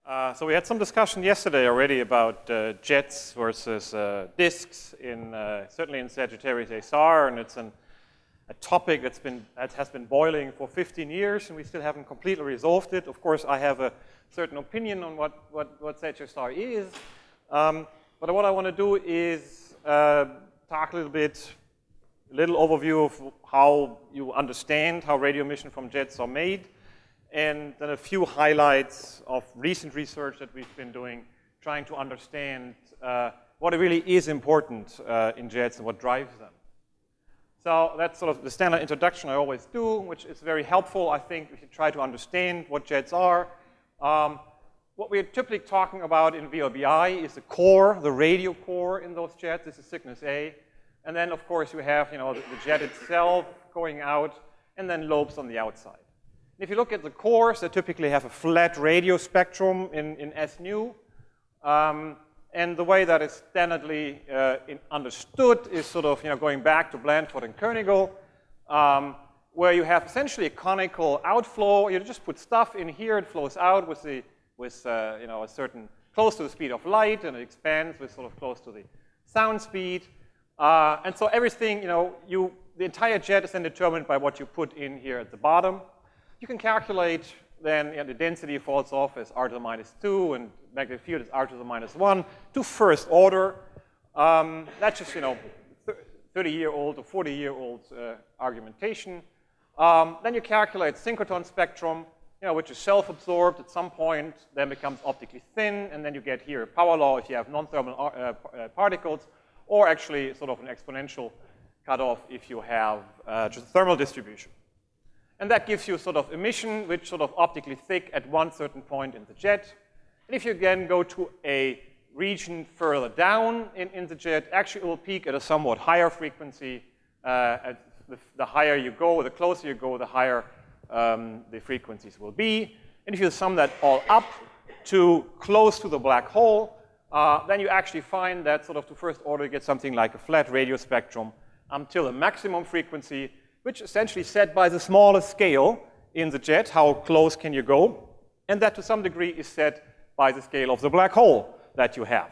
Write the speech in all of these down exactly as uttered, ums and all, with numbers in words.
Uh, so we had some discussion yesterday already about uh, jets versus uh, disks, in, uh, certainly in Sagittarius A star, and it's an, a topic that's been, that has been boiling for fifteen years, and we still haven't completely resolved it. Of course, I have a certain opinion on what, what, what Sagittarius A star is, um, but what I want to do is uh, talk a little bit, a little overview of how you understand how radio emission from jets are made, and then a few highlights of recent research that we've been doing, trying to understand uh, what really is important uh, in jets and what drives them. So that's sort of the standard introduction I always do, which is very helpful. I think we should try to understand what jets are. Um, what we're typically talking about in V L B I is the core, the radio core in those jets. This is Cygnus A. And then, of course, you have you know, the, the jet itself going out, and then lobes on the outside. If you look at the cores, they typically have a flat radio spectrum in, in S nu. Um, and the way that is standardly uh, in understood is sort of you know, going back to Blandford and Kernigel, um, where you have essentially a conical outflow. You just put stuff in here, it flows out with, the, with uh, you know, a certain, close to the speed of light, and it expands with sort of close to the sound speed. Uh, and so everything, you know, you, the entire jet is then determined by what you put in here at the bottom. You can calculate then you know, the density falls off as r to the minus two, and magnetic field is r to the minus one to first order. Um, that's just you know thirty-year-old or forty-year-old uh, argumentation. Um, then you calculate synchrotron spectrum, you know, which is self-absorbed at some point, then becomes optically thin, and then you get here a power law if you have non-thermal uh, uh, particles, or actually sort of an exponential cutoff if you have uh, just a thermal distribution. And that gives you sort of emission, which sort of optically thick at one certain point in the jet. And if you again go to a region further down in, in the jet, actually it will peak at a somewhat higher frequency. Uh, at the, the higher you go, the closer you go, the higher um, the frequencies will be. And if you sum that all up to close to the black hole, uh, then you actually find that sort of to first order you get something like a flat radio spectrum until a maximum frequency, which is essentially set by the smallest scale in the jet, how close can you go, and that to some degree is set by the scale of the black hole that you have.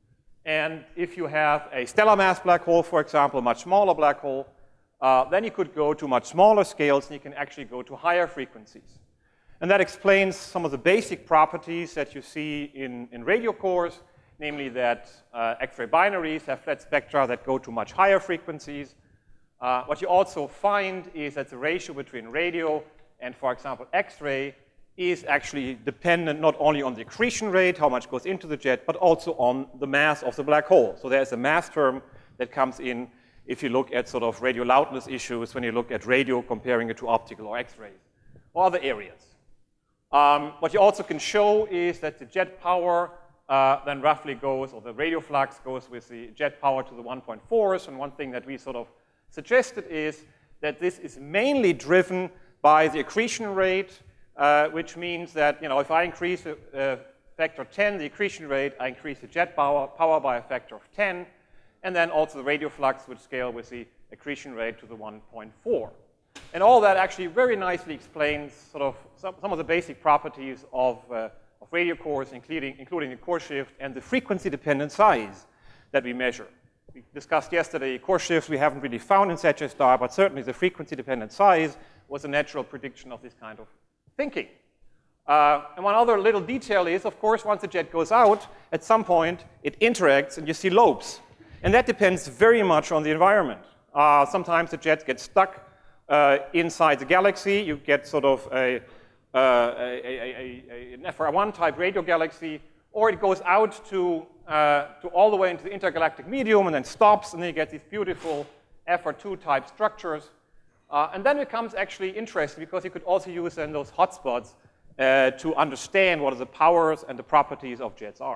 And if you have a stellar mass black hole, for example, a much smaller black hole, uh, then you could go to much smaller scales, and you can actually go to higher frequencies. And that explains some of the basic properties that you see in, in radio cores, namely that uh, X-ray binaries have flat spectra that go to much higher frequencies. Uh, what you also find is that the ratio between radio and, for example, X-ray is actually dependent not only on the accretion rate, how much goes into the jet, but also on the mass of the black hole. So there's a mass term that comes in if you look at sort of radio loudness issues, when you look at radio comparing it to optical or X-rays or other areas. Um, what you also can show is that the jet power uh, then roughly goes, or the radio flux goes with the jet power to the one point fours, and one thing that we sort of suggested is that this is mainly driven by the accretion rate, uh, which means that you know, if I increase a, a factor ten, the accretion rate, I increase the jet power, power by a factor of ten, and then also the radio flux would scale with the accretion rate to the one point four. And all that actually very nicely explains sort of some, some of the basic properties of, uh, of radio cores, including, including the core shift and the frequency-dependent size that we measure. We discussed yesterday core shifts we haven't really found in Sagittarius A star, but certainly the frequency-dependent size was a natural prediction of this kind of thinking. Uh, and one other little detail is, of course, once the jet goes out, at some point it interacts and you see lobes. And that depends very much on the environment. Uh, sometimes the jet gets stuck uh, inside the galaxy. You get sort of a, uh, a, a, a, an F R one type radio galaxy, or it goes out to Uh, to all the way into the intergalactic medium and then stops, and then you get these beautiful F R two type structures. Uh, and then it becomes actually interesting because you could also use then those hotspots uh, to understand what the powers and the properties of jets are.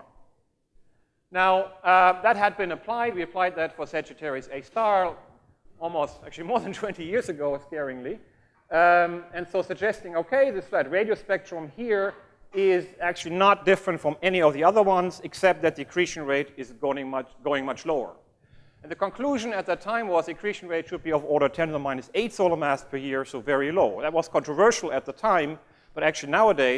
Now, uh, that had been applied. We applied that for Sagittarius A star almost, actually more than twenty years ago, scaringly. Um, and so suggesting, okay, this flat radio spectrum here is actually not different from any of the other ones, except that the accretion rate is going much, going much lower. And the conclusion at that time was the accretion rate should be of order ten to the minus eight solar mass per year, so very low. That was controversial at the time, but actually nowadays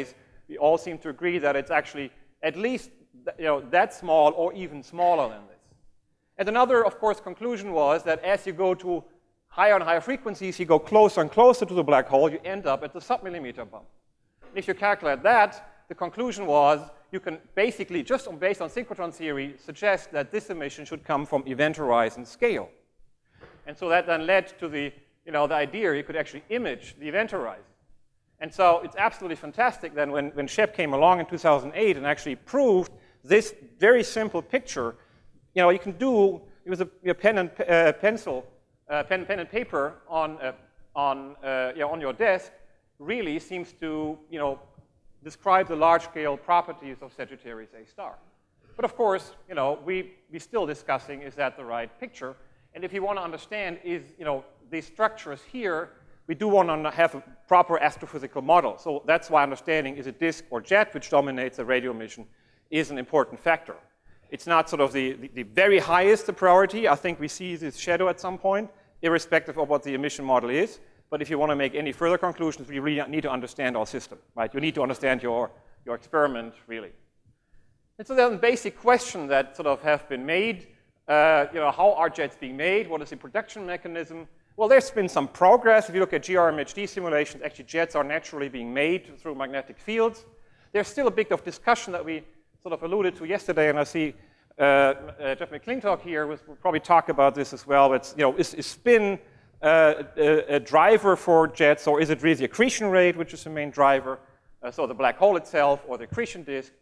we all seem to agree that it's actually at least you know, that small or even smaller than this. And another, of course, conclusion was that as you go to higher and higher frequencies, you go closer and closer to the black hole, you end up at the sub-millimeter bump. And if you calculate that, the conclusion was you can basically, just on, based on synchrotron theory, suggest that this emission should come from event horizon scale. And so that then led to the, you know, the idea you could actually image the event horizon. And so it's absolutely fantastic then when, when Shep came along in two thousand eight and actually proved this very simple picture. You know, you can do, it was a, a pen and uh, pencil, uh, pen, pen and paper on, uh, on, uh, you know, on your desk really seems to, you know, describe the large-scale properties of Sagittarius A star. But of course, you know, we, we're still discussing, is that the right picture? And if you want to understand, is, you know, these structures here, we do want to have a proper astrophysical model. So that's why understanding is it disk or jet, which dominates the radio emission, is an important factor. It's not sort of the, the, the very highest priority. I think we see this shadow at some point, irrespective of what the emission model is. But if you want to make any further conclusions, we really need to understand our system, right? You need to understand your, your experiment, really. And so there's a basic question that sort of have been made. Uh, you know, how are jets being made? What is the production mechanism? Well, there's been some progress. If you look at G R M H D simulations, actually jets are naturally being made through magnetic fields. There's still a bit of discussion that we sort of alluded to yesterday, and I see uh, uh, Jeff McClintock here will probably talk about this as well. But you know, is, is spin uh, a, a driver for jets, or is it really the accretion rate, which is the main driver? Uh, so the black hole itself, or the accretion disk.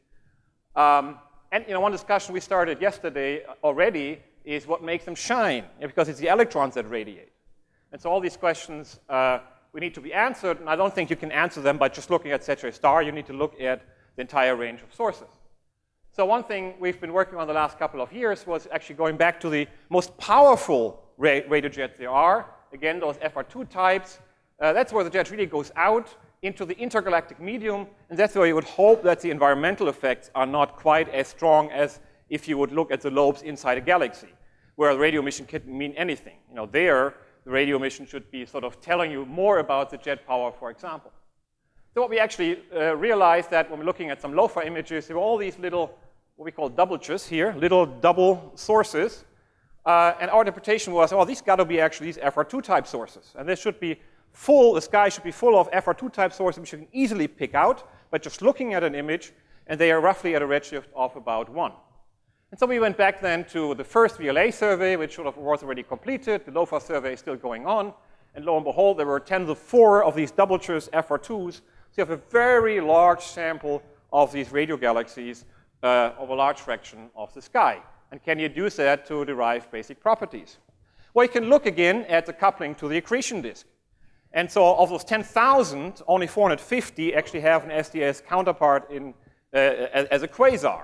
Um, and you know, one discussion we started yesterday already is what makes them shine, because it's the electrons that radiate. And so all these questions uh, we need to be answered, and I don't think you can answer them by just looking at Sagittarius star. You need to look at the entire range of sources. So one thing we've been working on the last couple of years was actually going back to the most powerful ra radio jets there are. Again, those F R two types. Uh, that's where the jet really goes out into the intergalactic medium, and that's where you would hope that the environmental effects are not quite as strong as if you would look at the lobes inside a galaxy, where a radio emission can mean anything. You know, there, the radio emission should be sort of telling you more about the jet power, for example. So what we actually uh, realized that when we're looking at some LOFA images, there were all these little, what we call doubleches here, little double sources. Uh, and our interpretation was, oh, these got to be actually these F R two type sources. And this should be full, the sky should be full of F R two type sources which you can easily pick out by just looking at an image, and they are roughly at a redshift of about one. And so we went back then to the first V L A survey, which sort of was already completed. The LOFA survey is still going on. And lo and behold, there were ten to the four of these doubleches, F R twos. So you have a very large sample of these radio galaxies uh, of a large fraction of the sky. And can you use that to derive basic properties? Well, you can look again at the coupling to the accretion disk. And so of those ten thousand, only four hundred fifty actually have an S D S counterpart in, uh, as, as a quasar.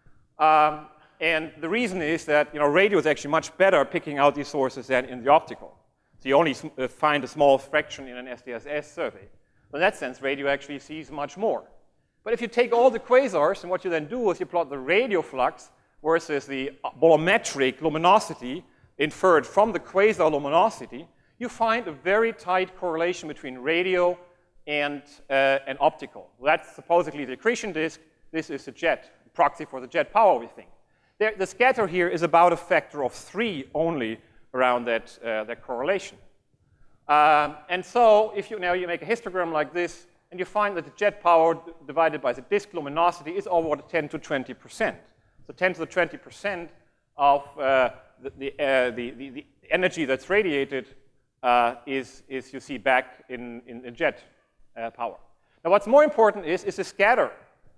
Um, and the reason is that you know, radio is actually much better at picking out these sources than in the optical. So you only uh, find a small fraction in an S D S S survey. So in that sense, radio actually sees much more. But if you take all the quasars, and what you then do is you plot the radio flux versus the bolometric luminosity inferred from the quasar luminosity, you find a very tight correlation between radio and, uh, and optical. That's supposedly the accretion disk. This is the jet, proxy for the jet power, we think. There, the scatter here is about a factor of three only around that, uh, that correlation. Um, and so if you now you make a histogram like this, and you find that the jet power divided by the disk luminosity is over ten to twenty percent. So ten to the twenty percent of uh, the, the, uh, the, the, the energy that's radiated uh, is, is you see back in, in, in jet uh, power. Now what's more important is, is the scatter.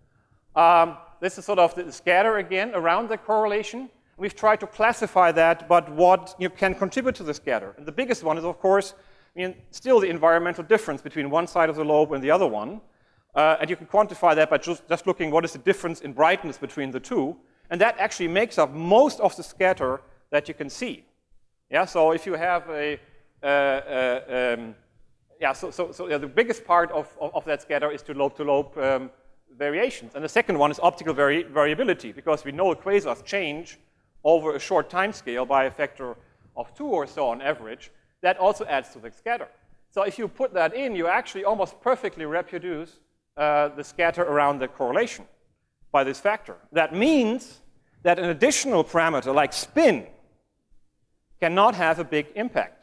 Um, this is sort of the scatter again around the correlation. We've tried to classify that, but what you know, can contribute to the scatter. And the biggest one is, of course, I mean, still the environmental difference between one side of the lobe and the other one. Uh, and you can quantify that by just, just looking what is the difference in brightness between the two. And that actually makes up most of the scatter that you can see. Yeah, so if you have a, uh, uh, um, yeah, so, so, so yeah, the biggest part of, of, of that scatter is to lobe-to-lobe um, variations. And the second one is optical vari variability, because we know quasars change over a short time scale by a factor of two or so on average. That also adds to the scatter. So if you put that in, you actually almost perfectly reproduce uh, the scatter around the correlation by this factor. That means that an additional parameter like spin cannot have a big impact.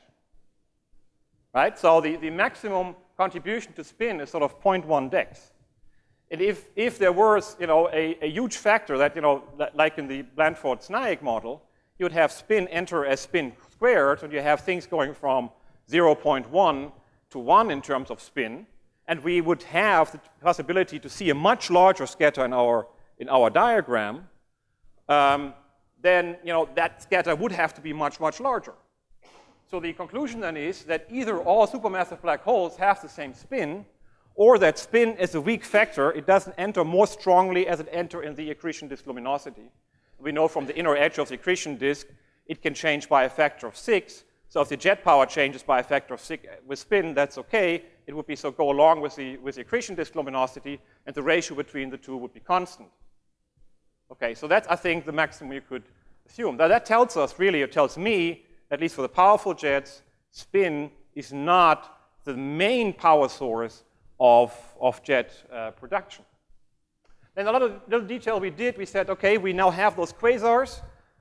Right? So the, the maximum contribution to spin is sort of zero point one dex. And if, if there was, you know, a, a huge factor that, you know, like in the Blandford-Snaik model, you would have spin enter as spin squared, and you have things going from zero point one to one in terms of spin, and we would have the possibility to see a much larger scatter in our, in our diagram, um, then, you know, that scatter would have to be much, much larger. So the conclusion then is that either all supermassive black holes have the same spin, or that spin is a weak factor. It doesn't enter more strongly as it enters in the accretion disk luminosity. We know from the inner edge of the accretion disk, it can change by a factor of six. So if the jet power changes by a factor of six with spin, that's okay. It would be so go along with the, with the accretion disk luminosity, and the ratio between the two would be constant. Okay, so that's, I think, the maximum you could assume. Now that tells us, really, it tells me, at least for the powerful jets, spin is not the main power source of, of jet uh, production. Then a lot of little detail we did, we said, okay, we now have those quasars,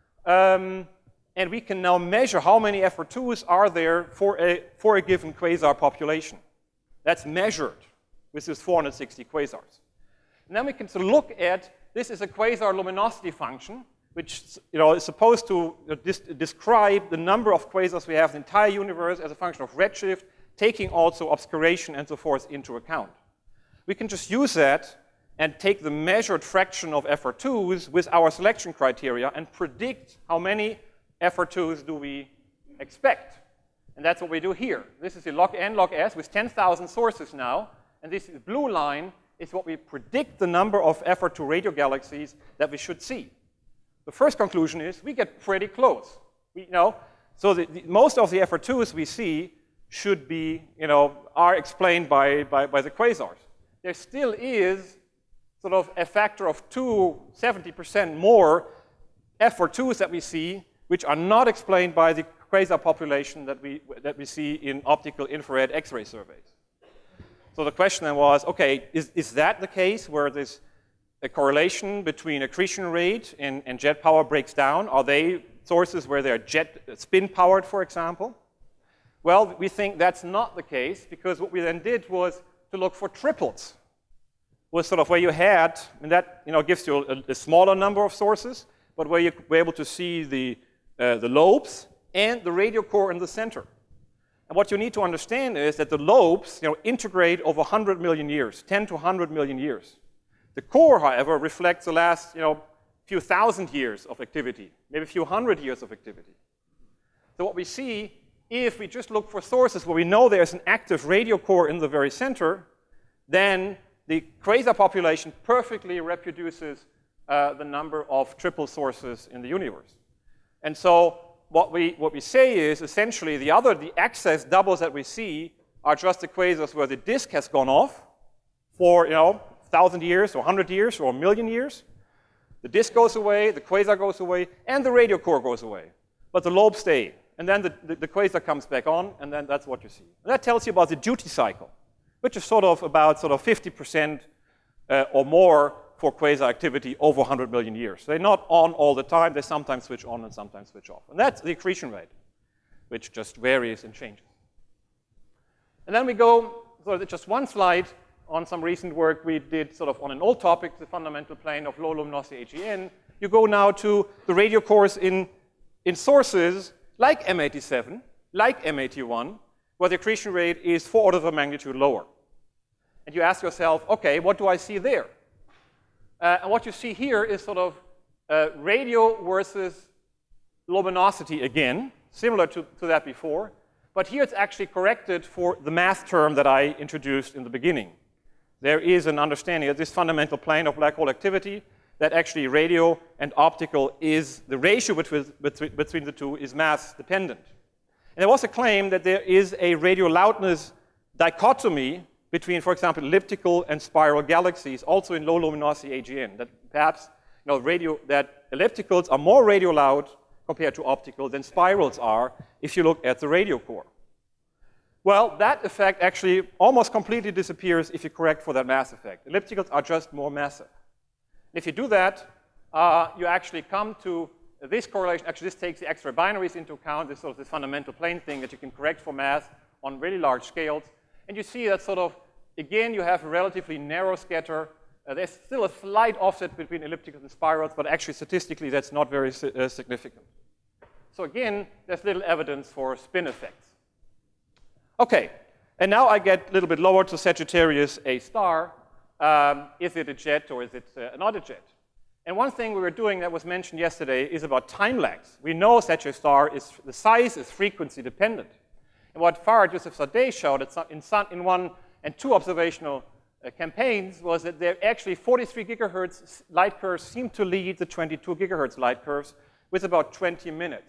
um, and we can now measure how many F R twos are there for a, for a given quasar population. That's measured with these four hundred sixty quasars. And then we can look at, this is a quasar luminosity function, which, you know, is supposed to describe the number of quasars we have in the entire universe as a function of redshift, taking also obscuration and so forth into account. We can just use that and take the measured fraction of F R twos with our selection criteria and predict how many F R twos do we expect. And that's what we do here. This is the log n log s with ten thousand sources now, and this blue line is what we predict the number of F R two radio galaxies that we should see. The first conclusion is we get pretty close. We, you know, so the, the, most of the F R twos we see should be, you know, are explained by, by, by the quasars. There still is sort of a factor of two, seventy percent more F R twos that we see, which are not explained by the quasar population that we, that we see in optical infrared X-ray surveys. So the question then was, okay, is, is that the case where there's a correlation between accretion rate and, and jet power breaks down? Are they sources where they're jet spin powered, for example? Well, we think that's not the case, because what we then did was to look for triples. Was sort of where you had, and that, you know, gives you a, a smaller number of sources, but where you were able to see the, uh, the lobes and the radio core in the center. And what you need to understand is that the lobes, you know, integrate over one hundred million years, ten to one hundred million years. The core, however, reflects the last, you know, few thousand years of activity, maybe a few hundred years of activity. So what we see, if we just look for sources where we know there's an active radio core in the very center, then the quasar population perfectly reproduces uh, the number of triple sources in the universe. And so what we, what we say is essentially the other, the excess doubles that we see are just the quasars where the disk has gone off for, you know, one thousand years or one hundred years or a million years. The disk goes away, the quasar goes away, and the radio core goes away. But the lobes stay. And then the, the, the quasar comes back on, and then that's what you see. And that tells you about the duty cycle, which is sort of about sort of fifty percent uh, or more for quasar activity over one hundred million years. They're not on all the time. They sometimes switch on and sometimes switch off. And that's the accretion rate, which just varies and changes. And then we go, so just one slide on some recent work we did sort of on an old topic, the fundamental plane of low luminosity A G N. You go now to the radio cores in, in sources like M eighty-seven, like M eighty-one, where the accretion rate is four orders of magnitude lower. And you ask yourself, okay, what do I see there? Uh, and what you see here is sort of uh, radio versus luminosity again, similar to, to that before. But here it's actually corrected for the math term that I introduced in the beginning. There is an understanding of this fundamental plane of black hole activity that actually radio and optical is, the ratio between, between the two is mass dependent. And there was a claim that there is a radio loudness dichotomy between, for example, elliptical and spiral galaxies, also in low luminosity A G N, that perhaps, you know, radio, that ellipticals are more radio loud compared to optical than spirals are if you look at the radio core. Well, that effect actually almost completely disappears if you correct for that mass effect. Ellipticals are just more massive. If you do that, uh, you actually come to this correlation. Actually, this takes the extra binaries into account, this sort of this fundamental plane thing that you can correct for mass on really large scales. And you see that sort of, again, you have a relatively narrow scatter. Uh, there's still a slight offset between ellipticals and spirals, but actually statistically that's not very uh, significant. So again, there's little evidence for spin effects. Okay, and now I get a little bit lower to Sagittarius A star. Um, is it a jet or is it uh, not a jet? And one thing we were doing that was mentioned yesterday is about time lags. We know Sagittarius star is, the size is frequency dependent. And what Farah Youssef-Zadeh showed in, sun, in one and two observational uh, campaigns was that there actually forty-three gigahertz light curves seem to lead the twenty-two gigahertz light curves with about twenty minutes.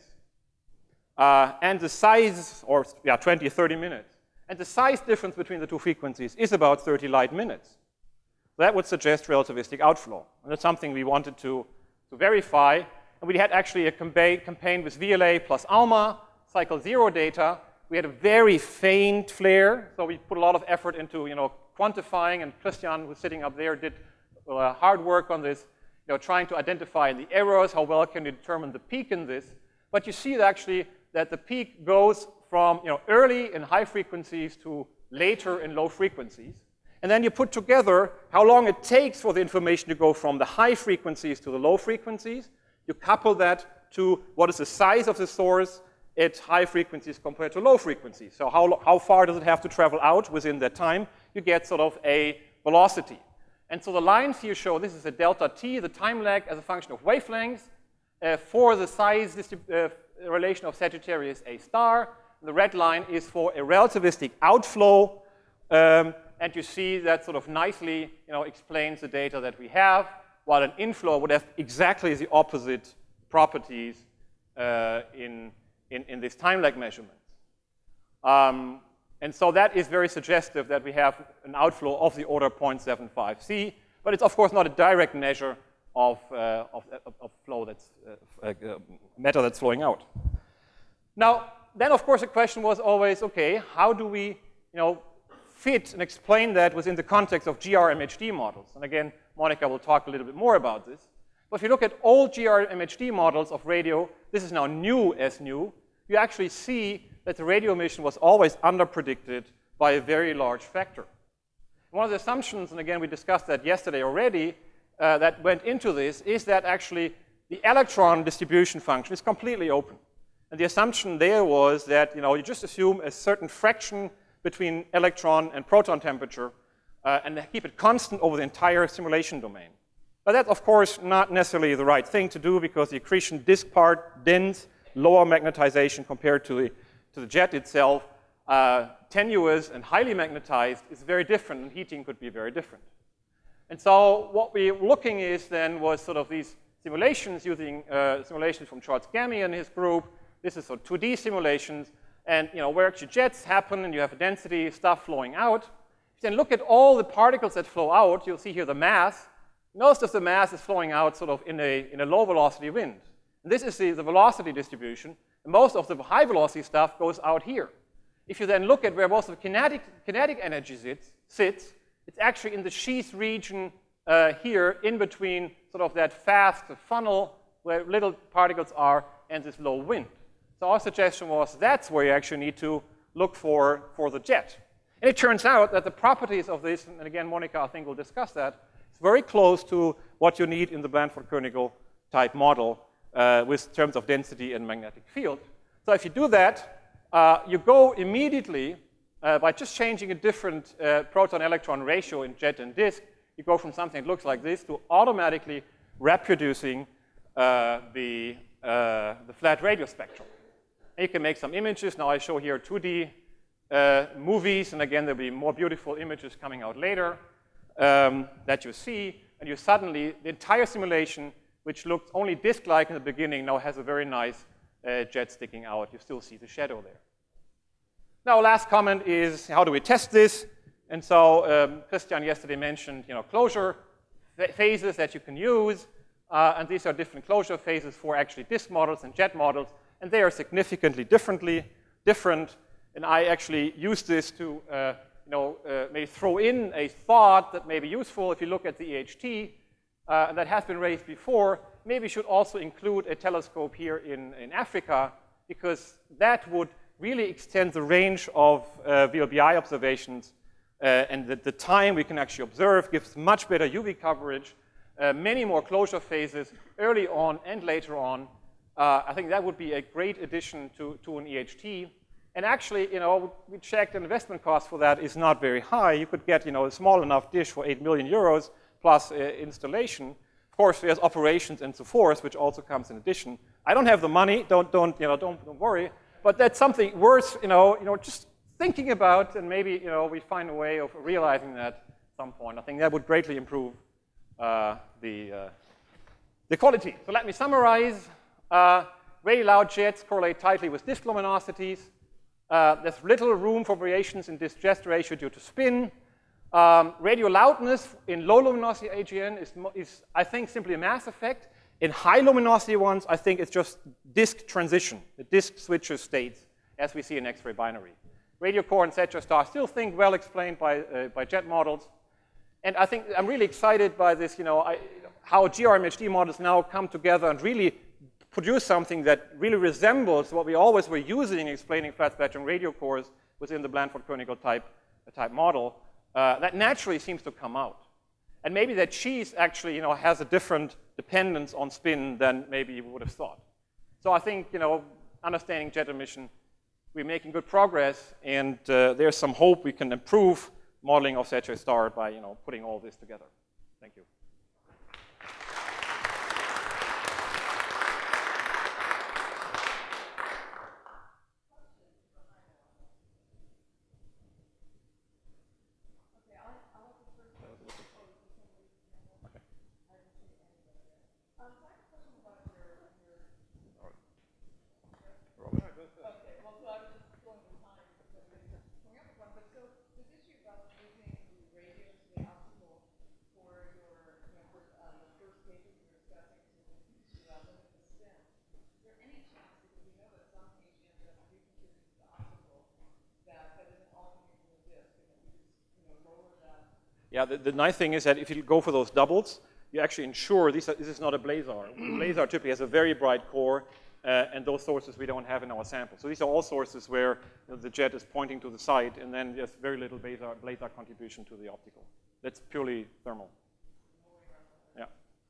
Uh, and the size, or yeah, twenty, thirty minutes. And the size difference between the two frequencies is about thirty light minutes. That would suggest relativistic outflow. And that's something we wanted to, to verify. And we had actually a campaign with V L A plus ALMA, cycle zero data. We had a very faint flare, so we put a lot of effort into, you know, quantifying, and Christian, who's sitting up there, did uh, hard work on this, you know, trying to identify the errors, how well can you determine the peak in this. But you see that actually that the peak goes from, you know, early in high frequencies to later in low frequencies. And then you put together how long it takes for the information to go from the high frequencies to the low frequencies. You couple that to what is the size of the source at high frequencies compared to low frequencies. So how, how far does it have to travel out within that time? You get sort of a velocity. And so the lines here show this is a delta t, the time lag as a function of wavelengths uh, for the size uh, relation of Sagittarius A star. The red line is for a relativistic outflow. Um, and you see that sort of nicely, you know, explains the data that we have, while an inflow would have exactly the opposite properties uh, in, in, in this time lag measurements. Um, and so that is very suggestive that we have an outflow of the order zero point seven five C, but it's of course not a direct measure of, uh, of, of, of flow that's, uh, uh, matter that's flowing out. Now, then of course the question was always, okay, how do we, you know, fit and explain that within the context of G R M H D models? And again, Monica will talk a little bit more about this. But if you look at all G R M H D models of radio, this is now new as new, you actually see that the radio emission was always underpredicted by a very large factor. One of the assumptions, and again we discussed that yesterday already, uh, that went into this is that actually the electron distribution function is completely open. And the assumption there was that, you know, you just assume a certain fraction between electron and proton temperature uh, and keep it constant over the entire simulation domain. But that's, of course, not necessarily the right thing to do because the accretion disk part, dense, lower magnetization compared to the, to the jet itself, uh, tenuous and highly magnetized is very different, and heating could be very different. And so what we're looking is then was sort of these simulations using uh, simulations from Charles Gammy and his group. This is sort of two D simulations, and you know where actually jets happen, and you have a density stuff flowing out. If you then look at all the particles that flow out, you'll see here the mass. Most of the mass is flowing out sort of in a, in a low velocity wind. And this is the, the velocity distribution. And most of the high velocity stuff goes out here. If you then look at where most of the kinetic, kinetic energy sits, sits, it's actually in the sheath region uh, here in between sort of that fast funnel where little particles are and this low wind. So our suggestion was that's where you actually need to look for, for the jet. And it turns out that the properties of this, and again, Monica, I think, will discuss that, it's very close to what you need in the Blanford-Koenigsegg type model uh, with terms of density and magnetic field. So if you do that, uh, you go immediately, uh, by just changing a different uh, proton-electron ratio in jet and disk, you go from something that looks like this to automatically reproducing uh, the, uh, the flat radio spectrum. And you can make some images. Now I show here two D uh, movies, and again, there'll be more beautiful images coming out later um, that you see, and you suddenly, the entire simulation, which looked only disk-like in the beginning, now has a very nice uh, jet sticking out. You still see the shadow there. Now, last comment is, how do we test this? And so um, Christian yesterday mentioned, you know, closure phases that you can use, uh, and these are different closure phases for actually disk models and jet models, and they are significantly differently different. And I actually use this to uh, you know, uh, maybe throw in a thought that may be useful if you look at the E H T, uh, and that has been raised before. Maybe you should also include a telescope here in, in Africa, because that would really extend the range of uh, V L B I observations, uh, and the, the time we can actually observe gives much better U V coverage, uh, many more closure phases early on and later on. Uh, I think that would be a great addition to, to an E H T. And actually, you know, we checked the investment cost for that is not very high. You could get, you know, a small enough dish for eight million euros plus uh, installation. Of course, there's operations and so forth, which also comes in addition. I don't have the money. Don't, don't, you know, don't, don't worry. But that's something worth, you know, you know, just thinking about, and maybe, you know, we find a way of realizing that at some point. I think that would greatly improve uh, the uh, the quality. So let me summarize. Uh, very loud jets correlate tightly with disk luminosities. Uh, there's little room for variations in disk-jet ratio due to spin. Um, radio loudness in low luminosity A G N is, is, I think, simply a mass effect. In high luminosity ones, I think it's just disk transition. The disk switches states, as we see in X-ray binary. Radio core and Sagittarius star still think well explained by, uh, by jet models. And I think I'm really excited by this, you know, I, how G R M H D models now come together and really produce something that really resembles what we always were using explaining flat spectrum radio cores within the Blanford-Koenigsegg type, type model. Uh, that naturally seems to come out. And maybe that cheese actually, you know, has a different dependence on spin than maybe you would have thought. So I think, you know, understanding jet emission, we're making good progress, and uh, there's some hope we can improve modeling of Sagittarius star by, you know, putting all this together. Thank you. Yeah, the, the nice thing is that if you go for those doubles, you actually ensure these are, this is not a blazar. The blazar typically has a very bright core, uh, and those sources we don't have in our sample. So these are all sources where, you know, the jet is pointing to the site, and then there's very little blazar, blazar contribution to the optical. That's purely thermal. Yeah.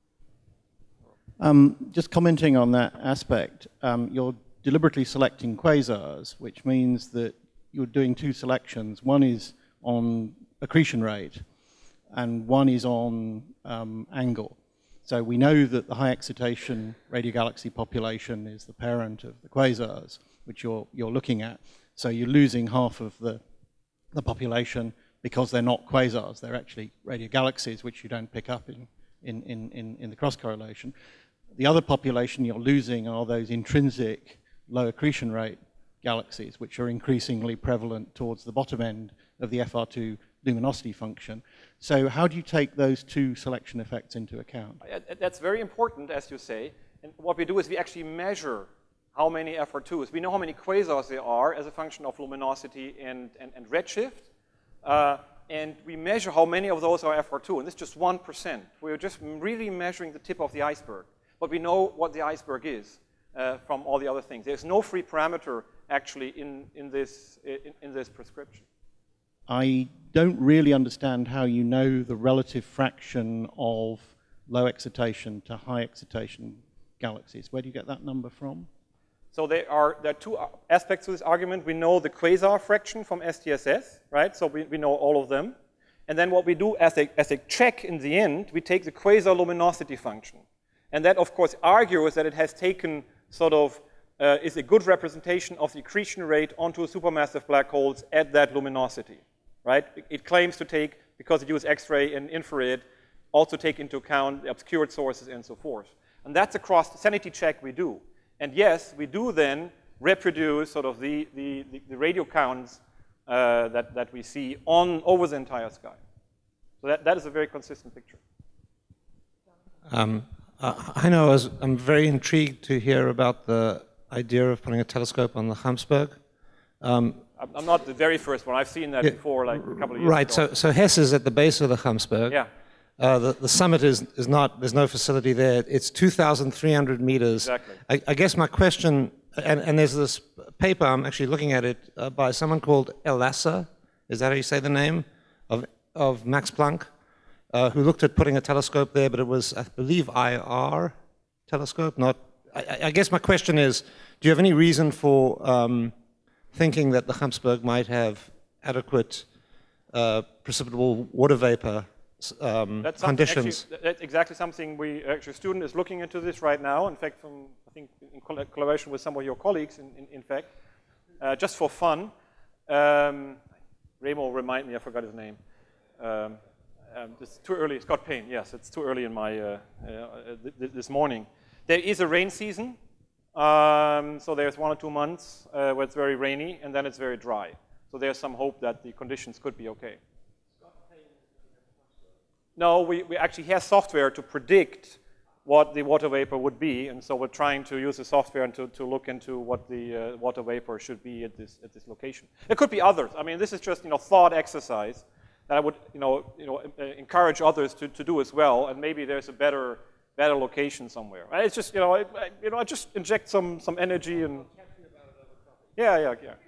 Um, just commenting on that aspect, um, you're deliberately selecting quasars, which means that you're doing two selections. One is on accretion rate, and one is on um, angle. So we know that the high excitation radio galaxy population is the parent of the quasars, which you're, you're looking at. So you're losing half of the, the population because they're not quasars. They're actually radio galaxies, which you don't pick up in, in, in, in, in the cross correlation. The other population you're losing are those intrinsic low accretion rate galaxies, which are increasingly prevalent towards the bottom end of the F R two luminosity function. So how do you take those two selection effects into account? That's very important, as you say. And what we do is we actually measure how many F R twos. We know how many quasars there are as a function of luminosity and, and, and redshift. Uh, and we measure how many of those are F R two. And this is just one percent. We're just really measuring the tip of the iceberg. But we know what the iceberg is uh, from all the other things. There's no free parameter actually in, in, this, in, in this prescription. I don't really understand how you know the relative fraction of low excitation to high excitation galaxies. Where do you get that number from? So there are, there are two aspects to this argument. We know the quasar fraction from S T S S, right? So we, we know all of them. And then what we do as a, as a check in the end, we take the quasar luminosity function. And that, of course, argues that it has taken sort of, uh, is a good representation of the accretion rate onto supermassive black holes at that luminosity. Right? It claims to take, because it uses X-ray and infrared, also take into account the obscured sources and so forth. And that's across the sanity check we do. And yes, we do then reproduce sort of the, the, the, the radio counts uh, that, that we see on over the entire sky. So that, that is a very consistent picture. Um, uh, I know I was, I'm very intrigued to hear about the idea of putting a telescope on the Hamsberg. Um, I'm not the very first one. I've seen that yeah, before, like a couple of years right, ago. so, so Hess is at the base of the Gamsberg. Yeah. Uh, the, the summit is, is not, there's no facility there. It's two thousand three hundred meters. Exactly. I, I guess my question, and, and there's this paper, I'm actually looking at it, uh, by someone called Elassa, is that how you say the name, of, of Max Planck, uh, who looked at putting a telescope there, but it was, I believe, I R telescope, not, I, I guess my question is, do you have any reason for um, thinking that the Gamsberg might have adequate uh, precipitable water vapor um, that's conditions? Actually, that's exactly something we, actually, a student is looking into this right now. In fact, from, I think, in collaboration with some of your colleagues, in, in, in fact, uh, just for fun. Um, Remo, remind me, I forgot his name. Um, um, it's too early, Scott Payne, yes, it's too early in my, uh, uh, th this morning. There is a rain season, um, so there's one or two months uh, where it's very rainy, and then it's very dry. So there's some hope that the conditions could be okay. No, we, we actually have software to predict what the water vapor would be, and so we're trying to use the software and to, to look into what the uh, water vapor should be at this, at this location. There could be others. I mean, this is just, you know, thought exercise that I would, you know, you know, uh, encourage others to, to do as well, and maybe there's a better, better location somewhere. It's just, you know, I, I, you know, I just inject some, some energy and... Yeah, yeah, yeah.